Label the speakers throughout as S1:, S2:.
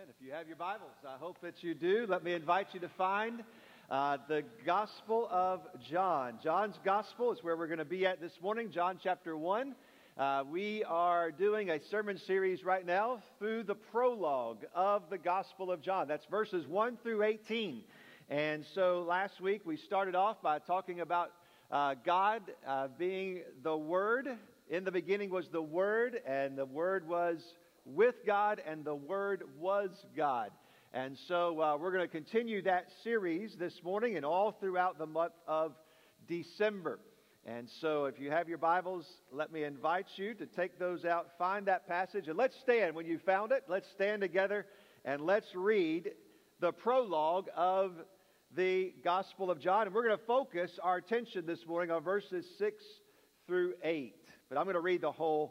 S1: If you have your Bibles, I hope that you do. Let me invite you to find the Gospel of John. John's Gospel is where we're going to be at this morning, John chapter 1. We are doing a sermon series right now through the prologue of the Gospel of John. That's verses 1 through 18. And so last week we started off by talking about God being the Word. In the beginning was the Word, and the Word was with God, and the Word was God. And so we're going to continue that series this morning and all throughout the month of December. And so if you have your Bibles, let me invite you to take those out, find that passage, and let's stand. When you found it, let's stand together and let's read the prologue of the Gospel of John. And we're going to focus our attention this morning on verses 6 through 8. But I'm going to read the whole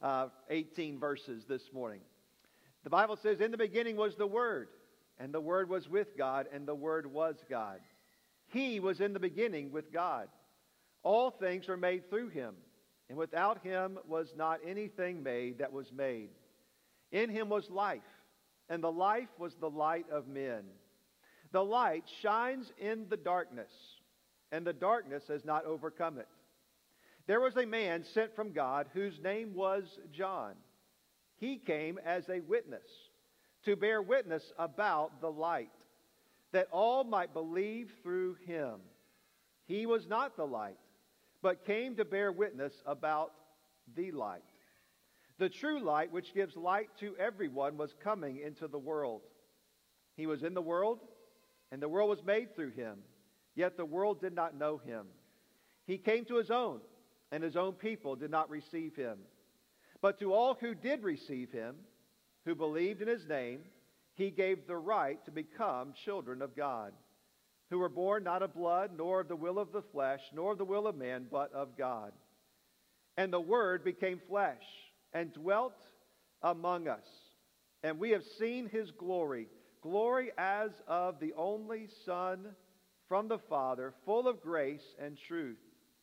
S1: 18 verses this morning. The Bible says, "In the beginning was the Word, and the Word was with God, and the Word was God. He was in the beginning with God. All things were made through Him, and without Him was not anything made that was made. In Him was life, and the life was the light of men. The light shines in the darkness, and the darkness has not overcome it. There was a man sent from God whose name was John. He came as a witness to bear witness about the light, that all might believe through him. He was not the light, but came to bear witness about the light. The true light, which gives light to everyone, was coming into the world. He was in the world, and the world was made through him, yet the world did not know him. He came to his own, and his own people did not receive him. But to all who did receive him, who believed in his name, he gave the right to become children of God, who were born not of blood, nor of the will of the flesh, nor of the will of man, but of God. And the Word became flesh and dwelt among us. And we have seen his glory, glory as of the only Son from the Father, full of grace and truth.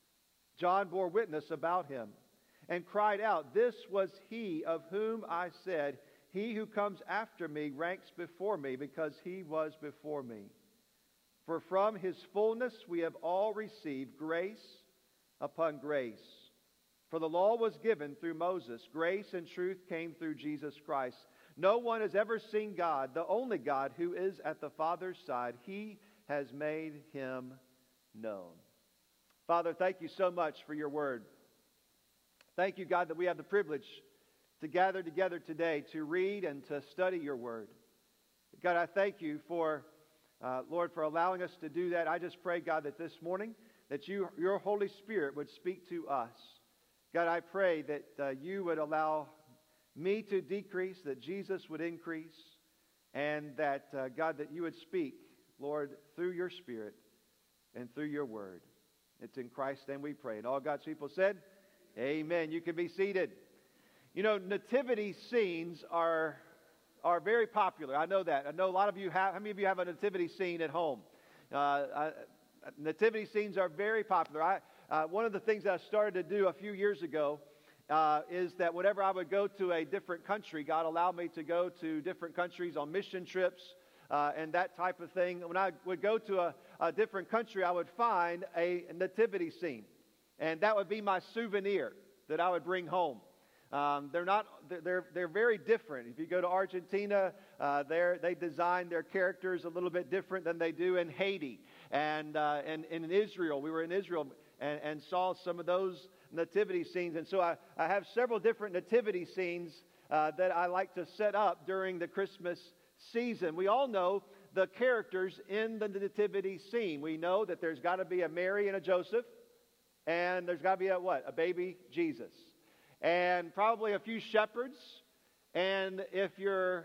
S1: John bore witness about him and cried out, 'This was he of whom I said, he who comes after me ranks before me, because he was before me. For from his fullness we have all received grace upon grace. For the law was given through Moses. Grace and truth came through Jesus Christ. No one has ever seen God, the only God who is at the Father's side. He has made him known.'" Father, thank you so much for your word. Thank you, God, that we have the privilege to gather together today to read and to study your word. God, I thank you for, Lord, for allowing us to do that. I just pray, God, that this morning that your Holy Spirit would speak to us. God, I pray that you would allow me to decrease, that Jesus would increase, and that, God, that you would speak, Lord, through your Spirit and through your word. It's in Christ's name we pray. And all God's people said, amen. You can be seated. You know, nativity scenes are very popular. I know that. I know a lot of you have. How many of you have a nativity scene at home? Nativity scenes are very popular. One of the things that I started to do a few years ago is that whenever I would go to a different country, God allowed me to go to different countries on mission trips and that type of thing. When I would go to a different country, I would find a nativity scene, and that would be my souvenir that I would bring home. They're very different. If you go to Argentina, they design their characters a little bit different than they do in Haiti, and in Israel. We were in Israel and saw some of those nativity scenes, and so I have several different nativity scenes that I like to set up during the Christmas season. We all know the characters in the nativity scene. We know that there's got to be a Mary and a Joseph, and there's got to be a baby Jesus, and probably a few shepherds, and if you're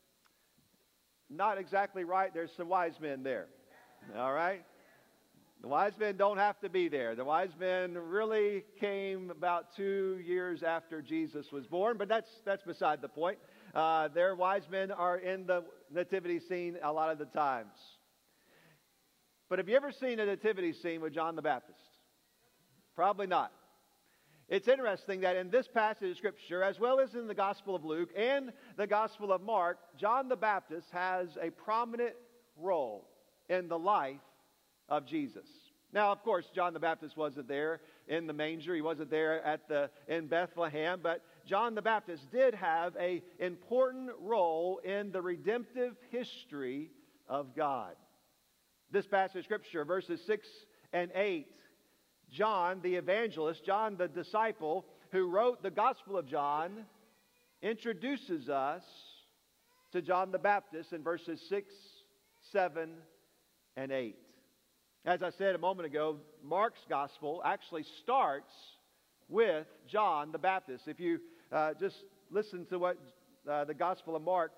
S1: not exactly right, there's some wise men there. All right? The wise men don't have to be there. The wise men really came about 2 years after Jesus was born, but that's beside the point. Their wise men are in the nativity scene a lot of the times. But have you ever seen a nativity scene with John the Baptist? Probably not. It's interesting that in this passage of Scripture, as well as in the Gospel of Luke and the Gospel of Mark, John the Baptist has a prominent role in the life of Jesus. Now, of course, John the Baptist wasn't there in the manger. He wasn't there in Bethlehem. But John the Baptist did have an important role in the redemptive history of God. This passage of Scripture, verses 6 and 8, John the evangelist, John the disciple who wrote the Gospel of John, introduces us to John the Baptist in verses 6, 7, and 8. As I said a moment ago, Mark's Gospel actually starts with John the Baptist. If you just listen to what the Gospel of Mark,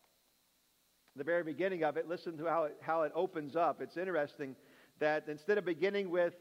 S1: the very beginning of it, listen to how it opens up. It's interesting that instead of beginning with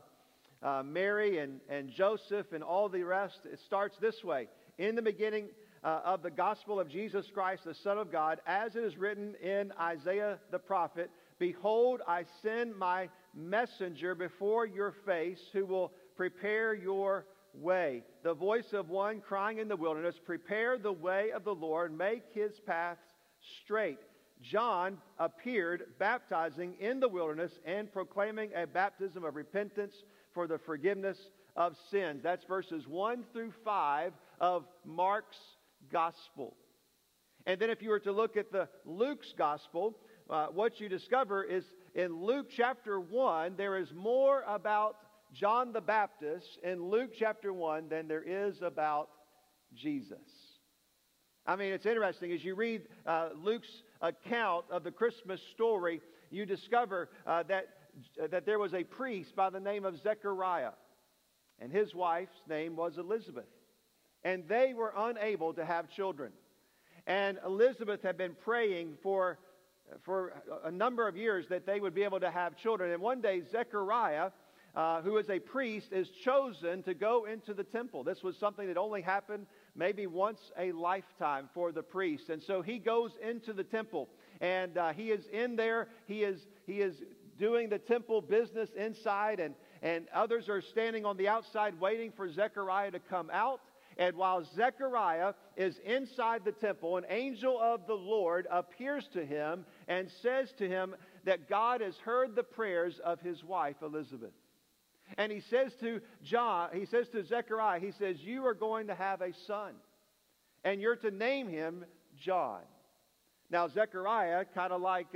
S1: Mary and Joseph and all the rest, it starts this way. In the beginning of the gospel of Jesus Christ, the Son of God, as it is written in Isaiah the prophet, "Behold, I send my messenger before your face, who will prepare your way. The voice of one crying in the wilderness, prepare the way of the Lord, make his paths straight." John appeared baptizing in the wilderness and proclaiming a baptism of repentance for the forgiveness of sins. That's verses 1 through 5 of Mark's Gospel. And then if you were to look at the Luke's Gospel, what you discover is in Luke chapter 1, there is more about John the Baptist in Luke chapter 1 than there is about Jesus. I mean, it's interesting. As you read Luke's account of the Christmas story, you discover that there was a priest by the name of Zechariah, and his wife's name was Elizabeth. And they were unable to have children. And Elizabeth had been praying for a number of years that they would be able to have children. And one day, Zechariah, who is a priest, is chosen to go into the temple. This was something that only happened maybe once a lifetime for the priest. And so he goes into the temple, and he is in there. He is doing the temple business inside, and others are standing on the outside waiting for Zechariah to come out. And while Zechariah is inside the temple, an angel of the Lord appears to him and says to him that God has heard the prayers of his wife Elizabeth. And he says to Zechariah, he says, "You are going to have a son, and you're to name him John." Now Zechariah, kind of like,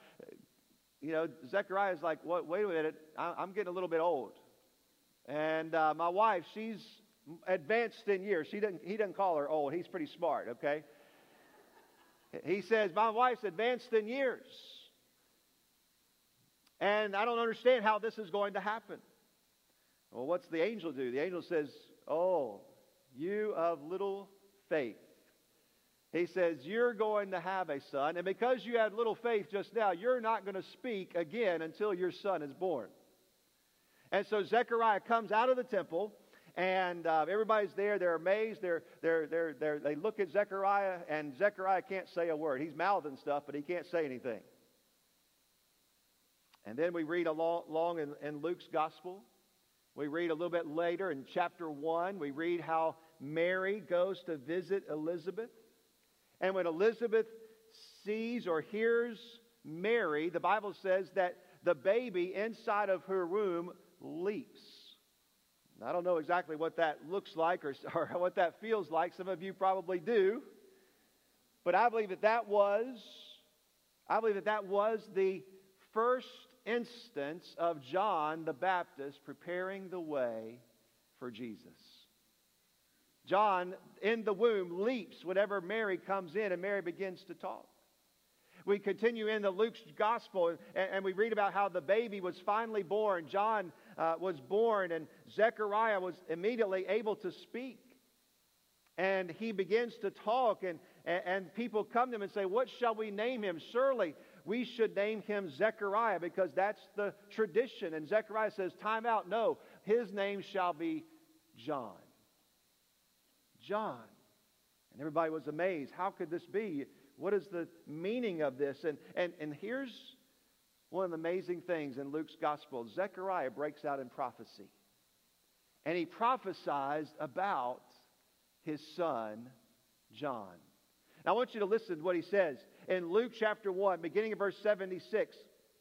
S1: Zechariah's like, wait a minute, I'm getting a little bit old. And my wife, she's advanced in years. He doesn't call her old. He's pretty smart, okay? He says, "My wife's advanced in years, and I don't understand how this is going to happen." Well, what's the angel do? The angel says, "Oh, you of little faith." He says, "You're going to have a son, and because you had little faith just now, you're not going to speak again until your son is born." And so Zechariah comes out of the temple, and everybody's there. They're amazed. They look at Zechariah, and Zechariah can't say a word. He's mouthing stuff, but he can't say anything. And then we read along in Luke's Gospel. We read a little bit later in chapter 1, we read how Mary goes to visit Elizabeth. And when Elizabeth sees or hears Mary, the Bible says that the baby inside of her womb leaps. I don't know exactly what that looks like or what that feels like. Some of you probably do. But I believe that was the first instance of John the Baptist preparing the way for Jesus. John, in the womb, leaps whenever Mary comes in and Mary begins to talk. We continue in the Luke's Gospel, and we read about how the baby was finally born. John was born, and Zechariah was immediately able to speak. And he begins to talk, and people come to him and say, "What shall we name him? Surely we should name him Zechariah, because that's the tradition." And Zechariah says, "Time out, no, his name shall be John." John. And everybody was amazed. How could this be? What is the meaning of this? And here's one of the amazing things in Luke's Gospel. Zechariah breaks out in prophecy. and he prophesies about his son, John. Now I want you to listen to what he says. In Luke chapter 1, beginning of verse 76,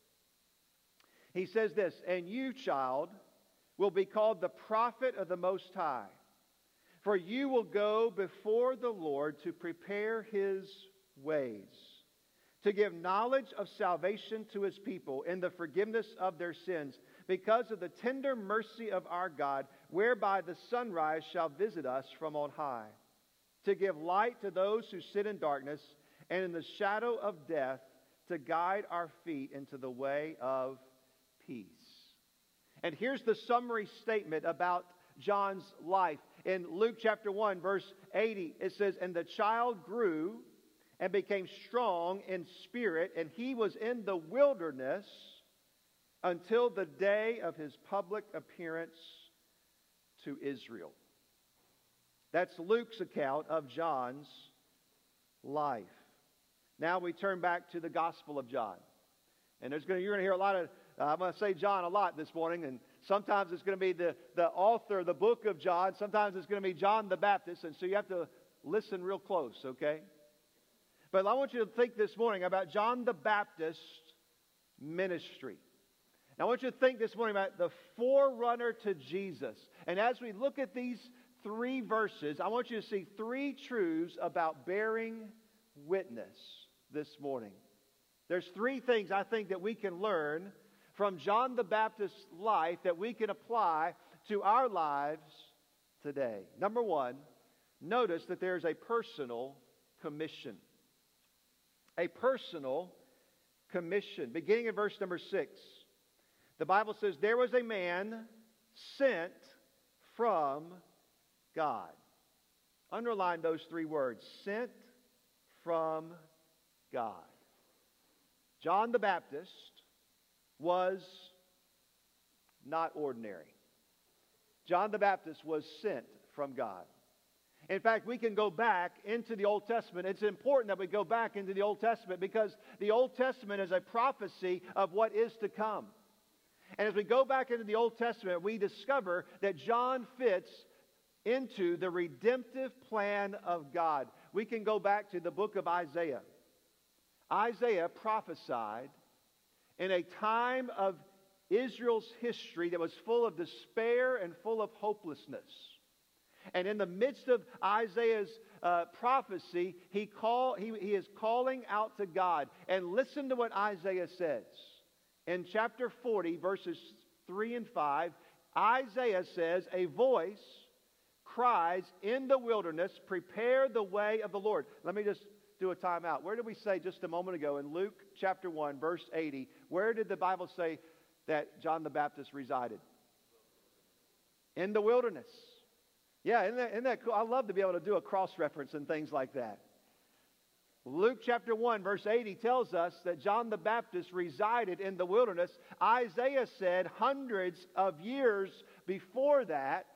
S1: he says this, "And you, child, will be called the prophet of the Most High, for you will go before the Lord to prepare his ways, to give knowledge of salvation to his people in the forgiveness of their sins, because of the tender mercy of our God, whereby the sunrise shall visit us from on high, to give light to those who sit in darkness and in the shadow of death, to guide our feet into the way of peace." And here's the summary statement about John's life. In Luke chapter 1, verse 80, it says, "And the child grew and became strong in spirit, and he was in the wilderness until the day of his public appearance to Israel." That's Luke's account of John's life. Now we turn back to the Gospel of John. And you're going to hear a lot of, I'm going to say John a lot this morning, and sometimes it's going to be the author of the book of John. Sometimes it's going to be John the Baptist, and so you have to listen real close, okay? But I want you to think this morning about John the Baptist's ministry. Now I want you to think this morning about the forerunner to Jesus. And as we look at these 3 verses, I want you to see 3 truths about bearing witness this morning. There's 3 things I think that we can learn from John the Baptist's life that we can apply to our lives today. Number 1, notice that there's a personal commission. A personal commission. Beginning in verse number 6, the Bible says, "There was a man sent from God." Underline those 3 words. Sent from God. John the Baptist was not ordinary. John the Baptist was sent from God. In fact, we can go back into the Old Testament. It's important that we go back into the Old Testament because the Old Testament is a prophecy of what is to come. And as we go back into the Old Testament, we discover that John fits into the redemptive plan of God. We can go back to the book of Isaiah. Isaiah prophesied in a time of Israel's history that was full of despair and full of hopelessness. And in the midst of Isaiah's prophecy, he is calling out to God. And listen to what Isaiah says. In chapter 40, verses 3 and 5, Isaiah says, "A voice cries in the wilderness, prepare the way of the Lord." Let me just do a time out. Where did we say just a moment ago in Luke chapter 1, verse 80, where did the Bible say that John the Baptist resided? In the wilderness. Yeah, isn't that cool? I love to be able to do a cross-reference and things like that. Luke chapter 1, verse 80 tells us that John the Baptist resided in the wilderness. Isaiah said hundreds of years before that,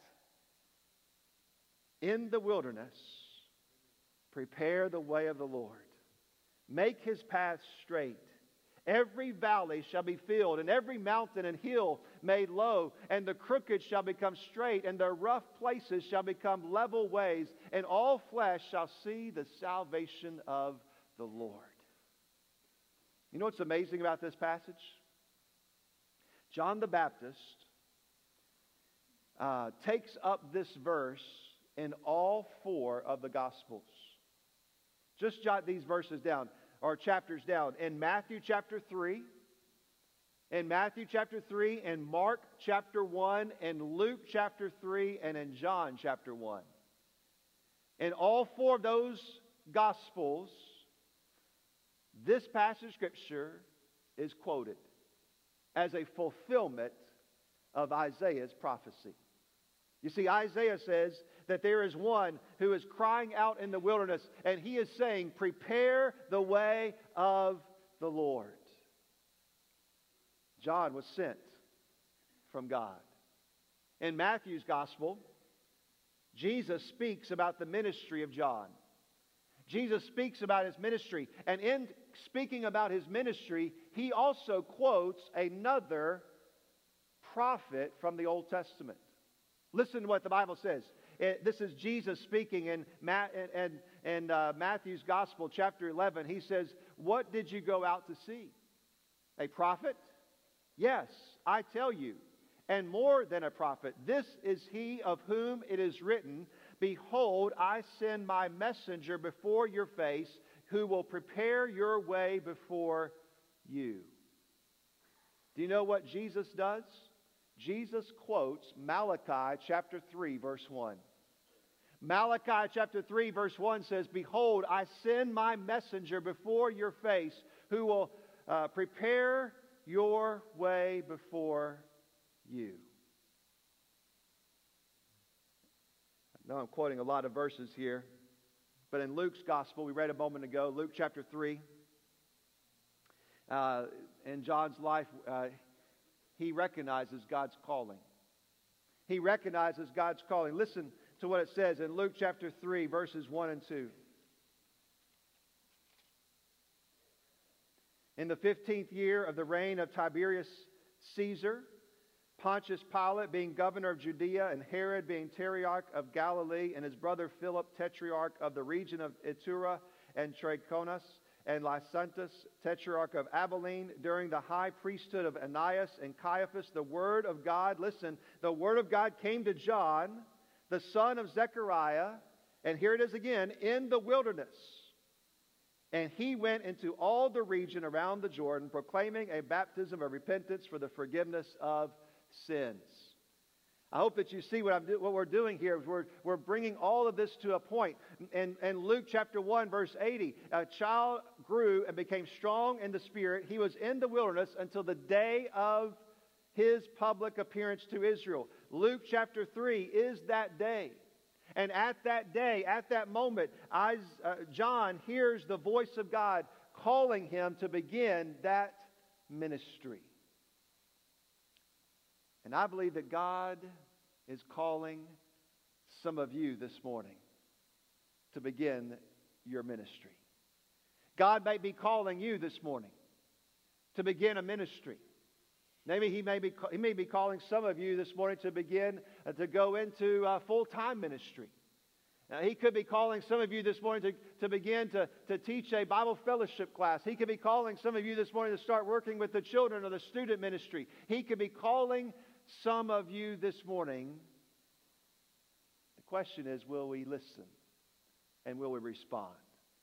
S1: in the wilderness, prepare the way of the Lord. Make his path straight. Every valley shall be filled, and every mountain and hill made low, and the crooked shall become straight, and the rough places shall become level ways, and all flesh shall see the salvation of the Lord. You know what's amazing about this passage? John the Baptist takes up this verse in all 4 of the Gospels. Just jot these verses down, or chapters down. In Matthew chapter 3, in Mark chapter 1, in Luke chapter 3, and in John chapter 1. In all 4 of those Gospels, this passage of Scripture is quoted as a fulfillment of Isaiah's prophecy. You see, Isaiah says that there is one who is crying out in the wilderness, and he is saying, prepare the way of the Lord. John was sent from God. In Matthew's Gospel, Jesus speaks about the ministry of John. Jesus speaks about his ministry, and in speaking about his ministry, he also quotes another prophet from the Old Testament. Listen to what the Bible says. This is Jesus speaking in Matthew's Gospel, chapter 11. He says, "What did you go out to see? A prophet? Yes, I tell you, and more than a prophet. This is he of whom it is written, 'Behold, I send my messenger before your face, who will prepare your way before you.'" Do you know what Jesus does? Jesus quotes Malachi chapter 3, verse 1. Malachi chapter 3, verse 1 says, "Behold, I send my messenger before your face, who will prepare your way before you." I know I'm quoting a lot of verses here, but in Luke's Gospel, we read a moment ago, Luke chapter 3, in John's life, he recognizes God's calling. He recognizes God's calling. Listen to what it says in Luke chapter 3, verses 1 and 2. "In the 15th year of the reign of Tiberius Caesar, Pontius Pilate being governor of Judea, and Herod being tetrarch of Galilee, and his brother Philip tetrarch of the region of Iturea and Trachonitis, and Lysantus tetrarch of Abilene, during the high priesthood of Ananias and Caiaphas, the word of God," listen, "the word of God came to John, the son of Zechariah," and here it is again, "in the wilderness. And he went into all the region around the Jordan, proclaiming a baptism of repentance for the forgiveness of sins." I hope that you see what we're doing here. We're bringing all of this to a point. In Luke chapter 1, verse 80, "A child grew and became strong in the Spirit. He was in the wilderness until the day of his public appearance to Israel." Luke chapter 3 is that day. And at that day, at that moment, John hears the voice of God calling him to begin that ministry. And I believe that God is calling some of you this morning to begin your ministry. God may be calling you this morning to begin a ministry. Maybe He may be calling some of you this morning to begin to go into full-time ministry. He could be calling some of you this morning to begin to teach a Bible fellowship class. He could be calling some of you this morning to start working with the children or the student ministry. He could be calling some of you this morning. The question is, will we listen and will we respond?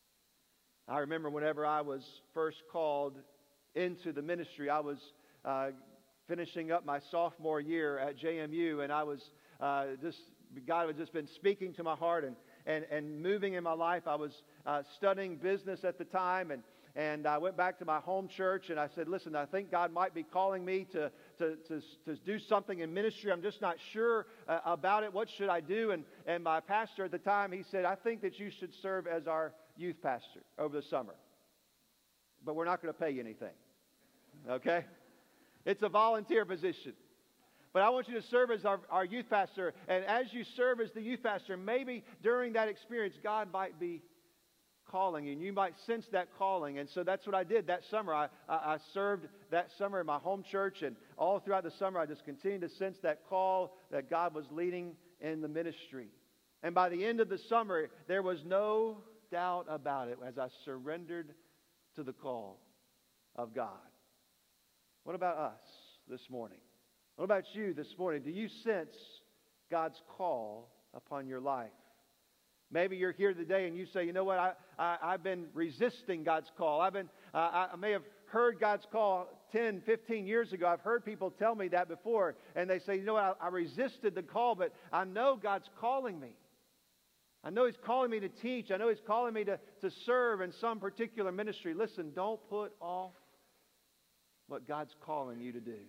S1: I remember whenever I was first called into the ministry, I was finishing up my sophomore year at JMU, and I was God had just been speaking to my heart and moving in my life. I was studying business at the time, and I went back to my home church, and I said, "Listen, I think God might be calling me to do something in ministry. I'm just not sure about it. What should I do?" And my pastor at the time, he said, "I think that you should serve as our youth pastor over the summer. But we're not going to pay you anything. Okay? It's a volunteer position. But I want you to serve as our youth pastor. And as you serve as the youth pastor, maybe during that experience, God might be calling you, and you might sense that calling." And so that's what I did that summer. I served that summer in my home church, and all throughout the summer I just continued to sense that call that God was leading in the ministry. And by the end of the summer, there was no doubt about it as I surrendered to the call of God. What about us this morning? What about you this morning? Do you sense God's call upon your life? Maybe you're here today and you say, "You know what? I've been resisting God's call. I may have heard God's call 10, 15 years ago. I've heard people tell me that before. And they say, 'You know what? I resisted the call, but I know God's calling me. I know He's calling me to teach. I know He's calling me to serve in some particular ministry.' Listen, don't put off what God's calling you to do.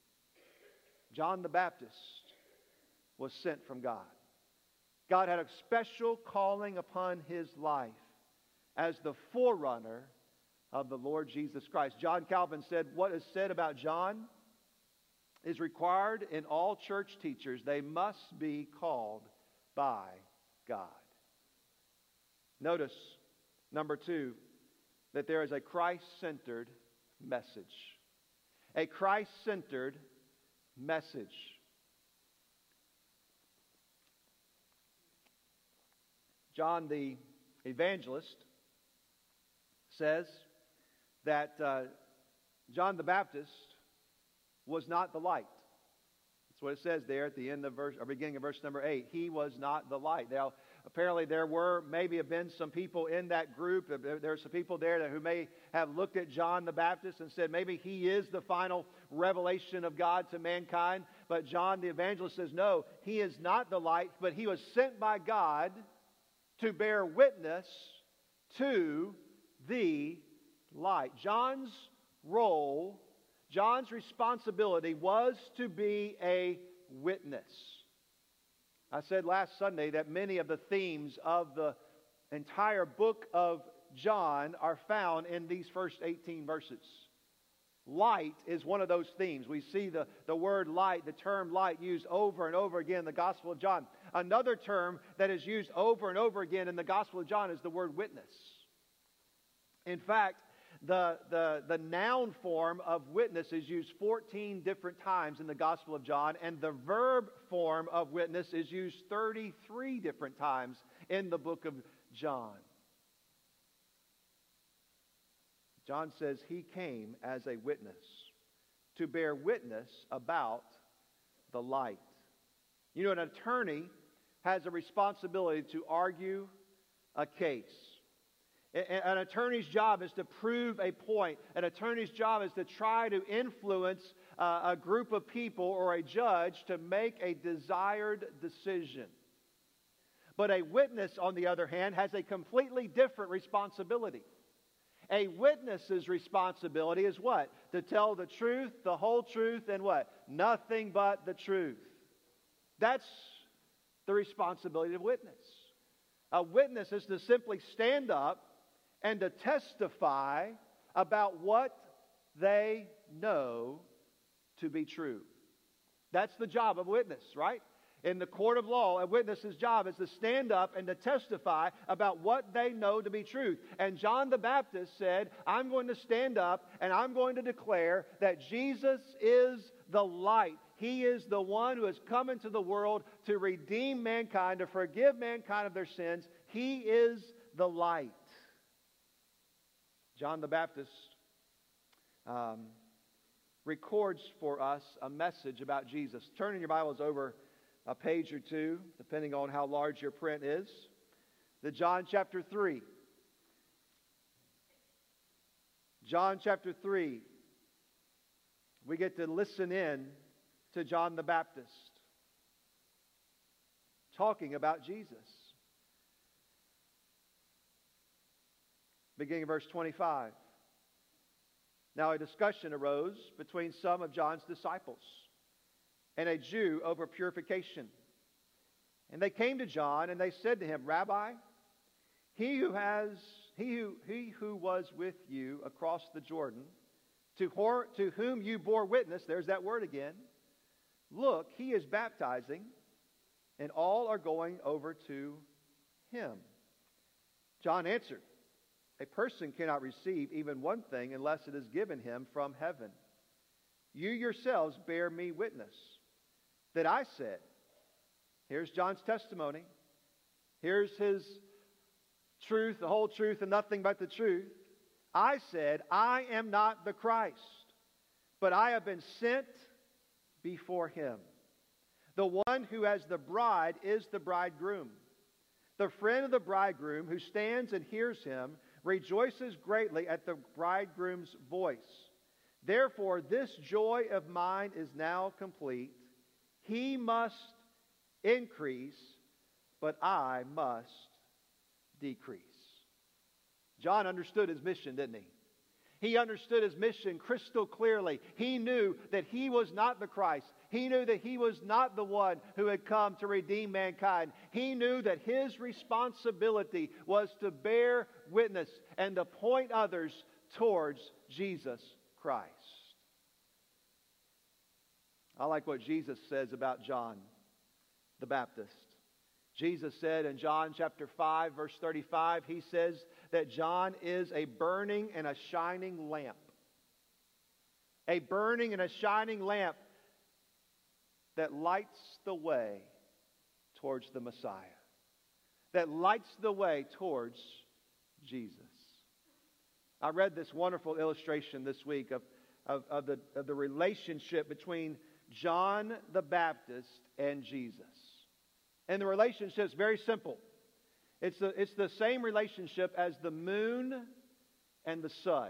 S1: John the Baptist was sent from God. God had a special calling upon his life as the forerunner of the Lord Jesus Christ. John Calvin said, "What is said about John is required in all church teachers. They must be called by God." Notice, number 2, that there is a Christ-centered message. A Christ-centered message. John the Evangelist says that John the Baptist was not the light. That's what it says there at the end of beginning of verse number 8. He was not the light. Now, apparently there have been some people in that group. There are some people there who may have looked at John the Baptist and said maybe he is the final revelation of God to mankind. But John the Evangelist says no, he is not the light, but he was sent by God to bear witness to the light. John's role, John's responsibility was to be a witness. I said last Sunday that many of the themes of the entire book of John are found in these first 18 verses. Light is one of those themes. We see the word light, the term light, used over and over again in the Gospel of John. Another term that is used over and over again in the Gospel of John is the word witness. In fact, the noun form of witness is used 14 different times in the Gospel of John, and the verb form of witness is used 33 different times in the book of John. John says he came as a witness, to bear witness about the light. You know, an attorney has a responsibility to argue a case. An attorney's job is to prove a point. An attorney's job is to try to influence a group of people or a judge to make a desired decision. But a witness, on the other hand, has a completely different responsibility. A witness's responsibility is what? To tell the truth, the whole truth, and what? Nothing but the truth. That's the responsibility of a witness. A witness is to simply stand up and to testify about what they know to be true. That's the job of a witness, right? In the court of law, a witness's job is to stand up and to testify about what they know to be truth. And John the Baptist said, I'm going to stand up and I'm going to declare that Jesus is the light. He is the one who has come into the world to redeem mankind, to forgive mankind of their sins. He is the light. John the Baptist records for us a message about Jesus. Turn in your Bibles over a page or two, depending on how large your print is. The John chapter 3. John chapter 3. We get to listen in to John the Baptist talking about Jesus. Beginning of verse 25. Now a discussion arose between some of John's disciples and a Jew over purification. And they came to John and they said to him, Rabbi, he who was with you across the Jordan, to whom you bore witness, there's that word again, look, he is baptizing, and all are going over to him. John answered, a person cannot receive even one thing unless it is given him from heaven. You yourselves bear me witness that I said, here's John's testimony, here's his truth, the whole truth and nothing but the truth. I said, I am not the Christ, but I have been sent before him. The one who has the bride is the bridegroom. The friend of the bridegroom who stands and hears him rejoices greatly at the bridegroom's voice. Therefore, this joy of mine is now complete. He must increase, but I must decrease. John understood his mission, didn't he? He understood his mission crystal clearly. He knew that he was not the Christ. He knew that he was not the one who had come to redeem mankind. He knew that his responsibility was to bear witness and to point others towards Jesus Christ. I like what Jesus says about John the Baptist. Jesus said in John chapter 5, verse 35, he says that John is a burning and a shining lamp. A burning and a shining lamp that lights the way towards the Messiah. that lights the way towards Jesus. I read this wonderful illustration this week of the relationship between John the Baptist and Jesus. And the relationship is very simple. It's the same relationship as the moon and the sun.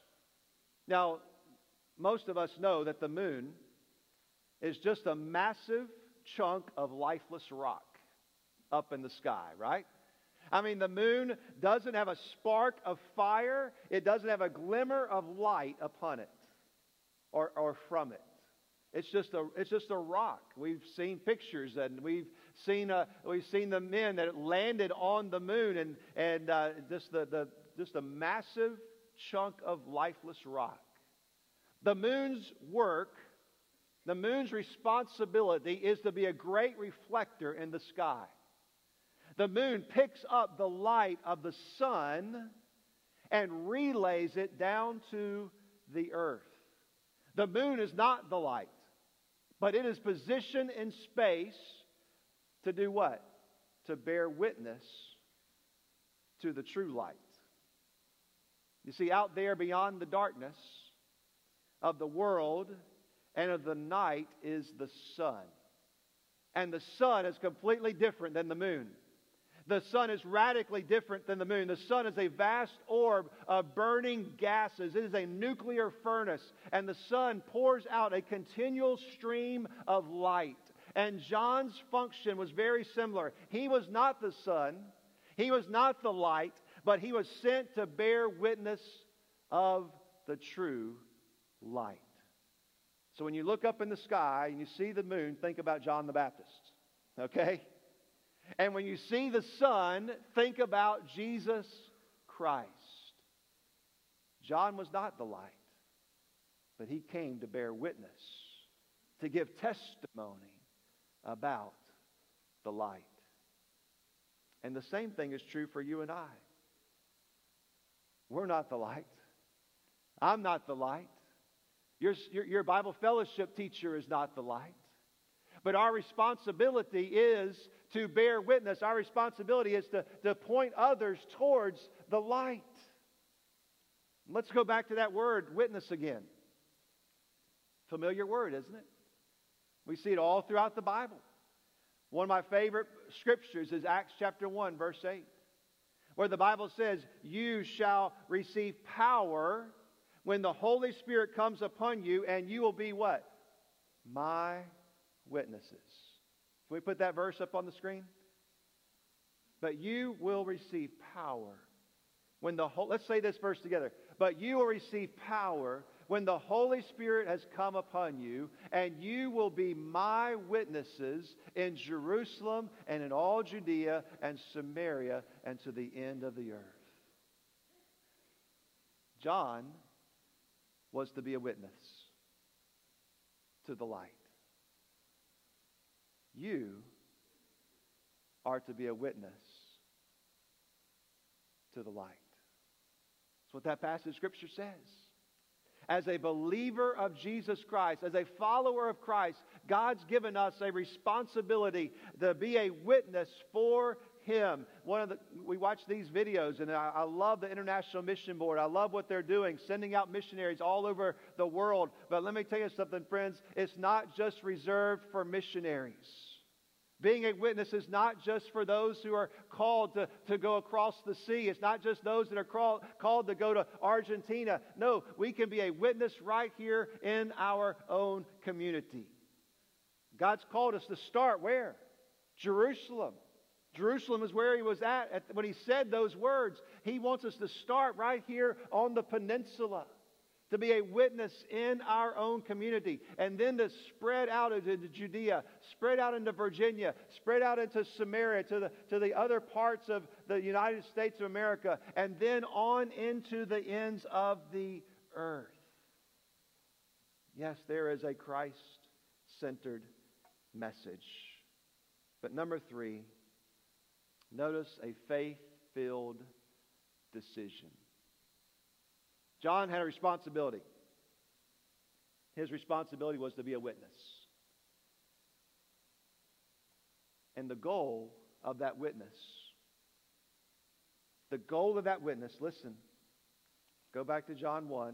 S1: Now, most of us know that the moon is just a massive chunk of lifeless rock up in the sky, right? I mean, the moon doesn't have a spark of fire. It doesn't have a glimmer of light upon it or from it. It's just a rock. We've seen pictures, and we've seen the men that landed on the moon, and just a massive chunk of lifeless rock. The moon's work, the moon's responsibility is to be a great reflector in the sky. The moon picks up the light of the sun and relays it down to the earth. The moon is not the light, but it is positioned in space to do what? To bear witness to the true light. You see, out there beyond the darkness of the world and of the night is the sun. And the sun is completely different than the moon. The sun is radically different than the moon. The sun is a vast orb of burning gases. It is a nuclear furnace. And the sun pours out a continual stream of light. And John's function was very similar. He was not the sun. He was not the light. But he was sent to bear witness of the true light. So when you look up in the sky and you see the moon, think about John the Baptist. Okay? And when you see the sun, think about Jesus Christ. John was not the light, but he came to bear witness, to give testimony about the light. And the same thing is true for you and I. We're not the light. I'm not the light. Your Bible fellowship teacher is not the light. But our responsibility is to bear witness. Our responsibility is to point others towards the light. Let's go back to that word, witness, again. Familiar word, isn't it? We see it all throughout the Bible. One of my favorite scriptures is Acts chapter 1, verse 8, where the Bible says, "You shall receive power when the Holy Spirit comes upon you, and you will be" what? "My witnesses." Can we put that verse up on the screen? But you will receive power when let's say this verse together. But you will receive power when the Holy Spirit has come upon you, and you will be my witnesses in Jerusalem and in all Judea and Samaria and to the end of the earth. John was to be a witness to the light. You are to be a witness to the light. That's what that passage of Scripture says. As a believer of Jesus Christ, as a follower of Christ, God's given us a responsibility to be a witness for Him. We watch these videos, and I love the International Mission Board. I love what they're doing, sending out missionaries all over the world. But let me tell you something, friends. It's not just reserved for missionaries. Being a witness is not just for those who are called to go across the sea. It's not just those that are called to go to Argentina. No, we can be a witness right here in our own community. God's called us to start where? Jerusalem. Jerusalem is where He was at when He said those words. He wants us to start right here on the peninsula, to be a witness in our own community, and then to spread out into Judea, spread out into Virginia, spread out into Samaria, to the other parts of the United States of America, and then on into the ends of the earth. Yes, there is a Christ-centered message. But number 3, notice a faith-filled decision. John had a responsibility. His responsibility was to be a witness. And the goal of that witness The goal of that witness, listen, go back to John 1.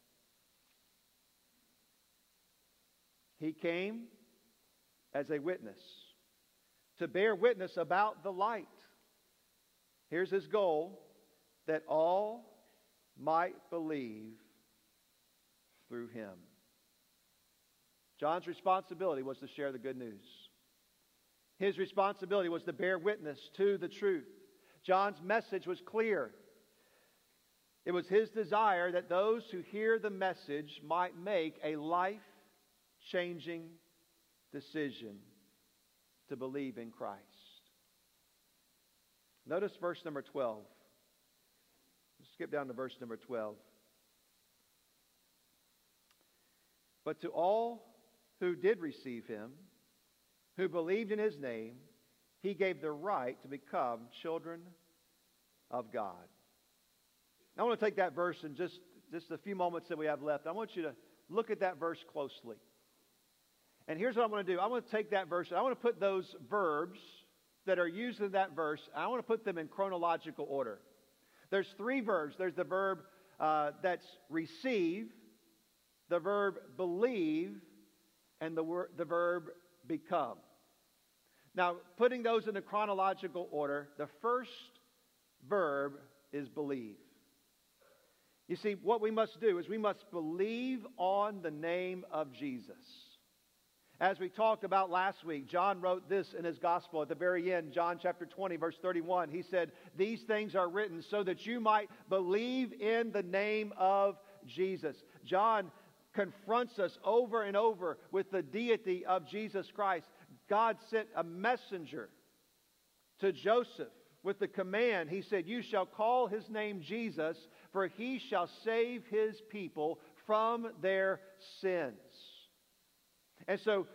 S1: He came as a witness to bear witness about the light. Here's his goal, that all might believe through him. John's responsibility was to share the good news. His responsibility was to bear witness to the truth. John's message was clear. It was his desire that those who hear the message might make a life-changing decision to believe in Christ. Notice verse number 12. Let's skip down to verse number 12. But to all who did receive him, who believed in his name, he gave the right to become children of God. I want to take that verse in just a few moments that we have left. I want you to look at that verse closely. And here's what I want to do. I want to take that verse and I want to put those verbs that are used in that verse, I want to put them in chronological order. There's three verbs. There's the verb that's receive, the verb believe, and the verb become. Now, putting those in a chronological order, the first verb is believe. You see, what we must do is we must believe on the name of Jesus. As we talked about last week, John wrote this in his gospel at the very end, John chapter 20, verse 31. He said, "These things are written so that you might believe in the name of Jesus." John confronts us over and over with the deity of Jesus Christ. God sent a messenger to Joseph with the command. He said, "You shall call his name Jesus, for he shall save his people from their sins." And so,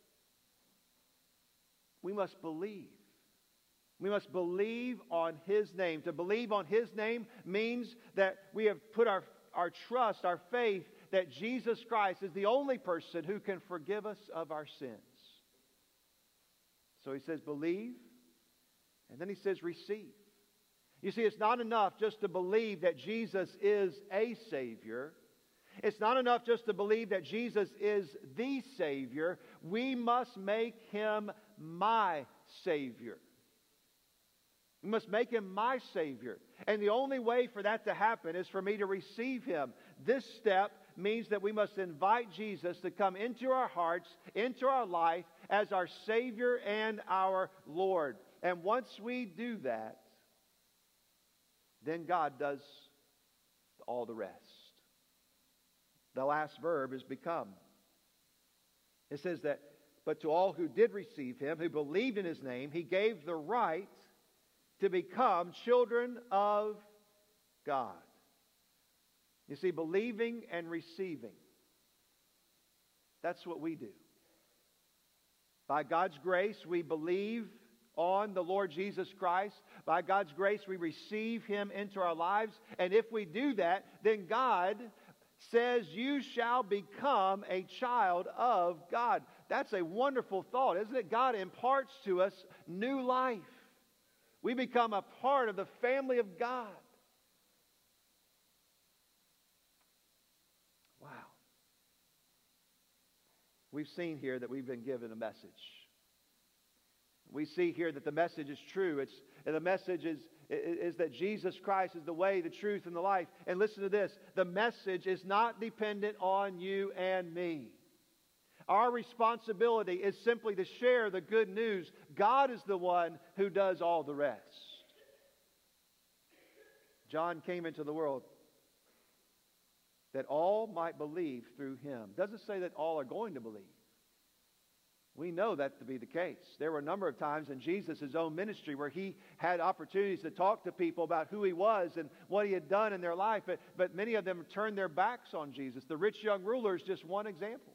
S1: we must believe. We must believe on his name. To believe on his name means that we have put our trust, our faith, that Jesus Christ is the only person who can forgive us of our sins. So he says, believe, and then he says, receive. You see, it's not enough just to believe that Jesus is a Savior. It's not enough just to believe that Jesus is the Savior. We must make him my Savior. We must make him my Savior. And the only way for that to happen is for me to receive him. This step means that we must invite Jesus to come into our hearts, into our life, as our Savior and our Lord. And once we do that, then God does all the rest. The last verb is become. It says that, but to all who did receive him, who believed in his name, he gave the right to become children of God. You see, believing and receiving, that's what we do. By God's grace, we believe on the Lord Jesus Christ. By God's grace, we receive him into our lives. And if we do that, then God says, "You shall become a child of God." That's a wonderful thought, isn't it? God imparts to us new life. We become a part of the family of God. Wow. We've seen here that we've been given a message. We see here that the message is true. The message is that Jesus Christ is the way, the truth, and the life. And listen to this. The message is not dependent on you and me. Our responsibility is simply to share the good news. God is the one who does all the rest. John came into the world that all might believe through him. It doesn't say that all are going to believe. We know that to be the case. There were a number of times in Jesus' own ministry where he had opportunities to talk to people about who he was and what he had done in their life, but many of them turned their backs on Jesus. The rich young ruler is just one example.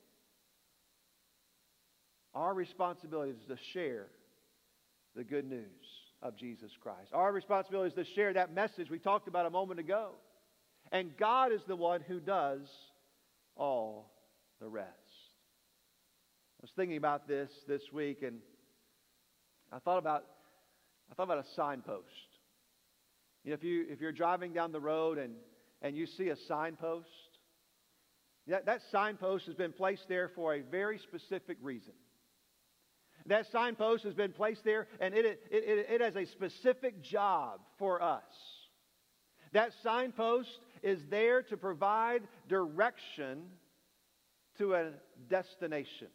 S1: Our responsibility is to share the good news of Jesus Christ. Our responsibility is to share that message we talked about a moment ago. And God is the one who does all the rest. I was thinking about this week, and I thought about a signpost. You know, if you're driving down the road and you see a signpost, that signpost has been placed there for a very specific reason. That signpost has been placed there, and it has a specific job for us. That signpost is there to provide direction to a destination.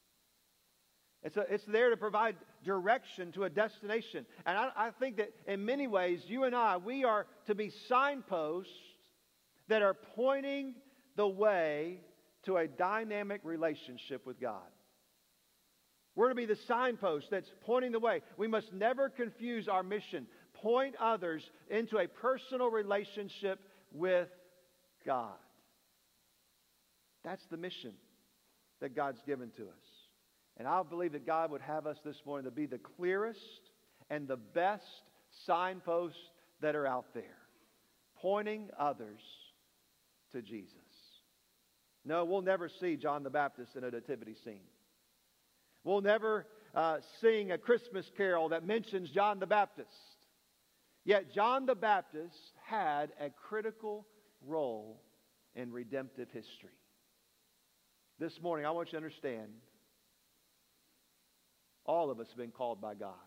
S1: It's there to provide direction to a destination. And I think that in many ways, you and I, we are to be signposts that are pointing the way to a dynamic relationship with God. We're to be the signpost that's pointing the way. We must never confuse our mission. Point others into a personal relationship with God. That's the mission that God's given to us. And I believe that God would have us this morning to be the clearest and the best signposts that are out there, pointing others to Jesus. No, we'll never see John the Baptist in a nativity scene. We'll never sing a Christmas carol that mentions John the Baptist. Yet John the Baptist had a critical role in redemptive history. This morning, I want you to understand, all of us have been called by God.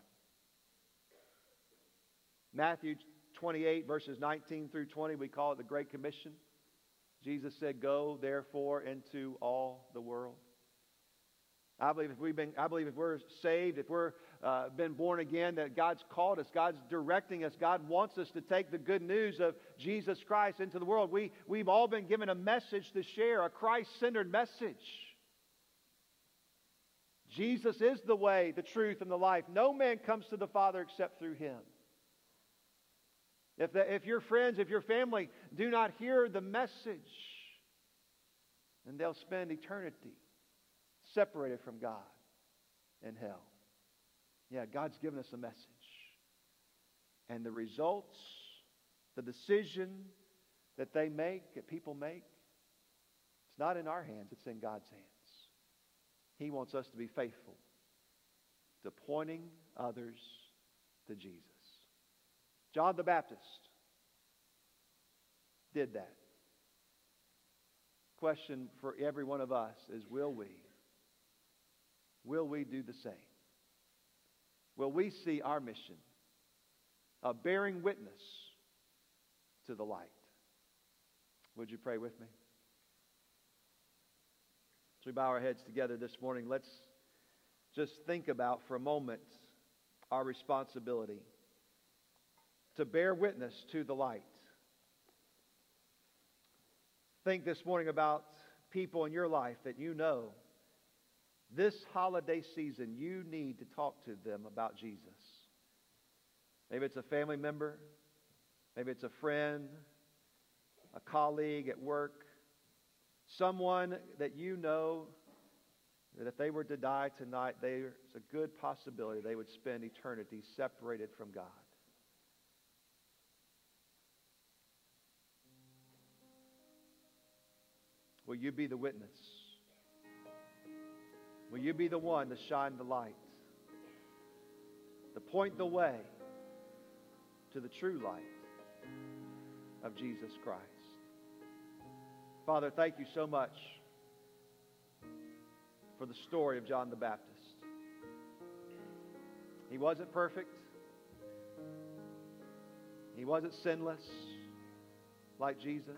S1: Matthew 28, verses 19 through 20, we call it the Great Commission. Jesus said, "Go, therefore, into all the world." I believe if we're saved, if we're been born again, that God's called us, God's directing us, God wants us to take the good news of Jesus Christ into the world. We've all been given a message to share, a Christ-centered message. Jesus is the way, the truth, and the life. No man comes to the Father except through Him. If your friends, if your family do not hear the message, then they'll spend eternity separated from God in hell. Yeah, God's given us a message. And the results, the decision that they make, that people make, it's not in our hands, it's in God's hands. He wants us to be faithful to pointing others to Jesus. John the Baptist did that. Question for every one of us is, will we? Will we do the same? Will we see our mission of bearing witness to the light? Would you pray with me? As we bow our heads together this morning, let's just think about for a moment our responsibility to bear witness to the light. Think this morning about people in your life that you know this holiday season you need to talk to them about Jesus. Maybe it's a family member, maybe it's a friend, a colleague at work, someone that you know that if they were to die tonight, there's a good possibility they would spend eternity separated from God. Will you be the witness? Will you be the one to shine the light, to point the way to the true light of Jesus Christ? Father, thank you so much for the story of John the Baptist. He wasn't perfect. He wasn't sinless like Jesus.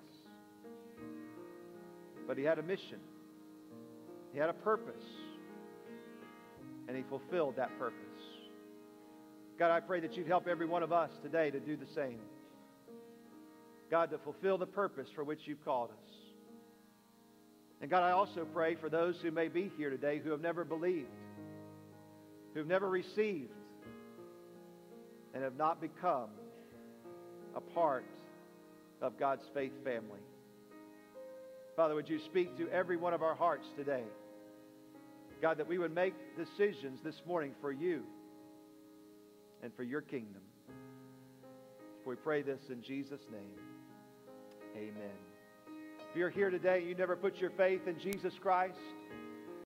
S1: But he had a mission. He had a purpose. And he fulfilled that purpose. God, I pray that you'd help every one of us today to do the same. God, to fulfill the purpose for which you've called us. And God, I also pray for those who may be here today who have never believed, who have never received, and have not become a part of God's faith family. Father, would you speak to every one of our hearts today? God, that we would make decisions this morning for you and for your kingdom. We pray this in Jesus' name. Amen. If you're here today and you never put your faith in Jesus Christ,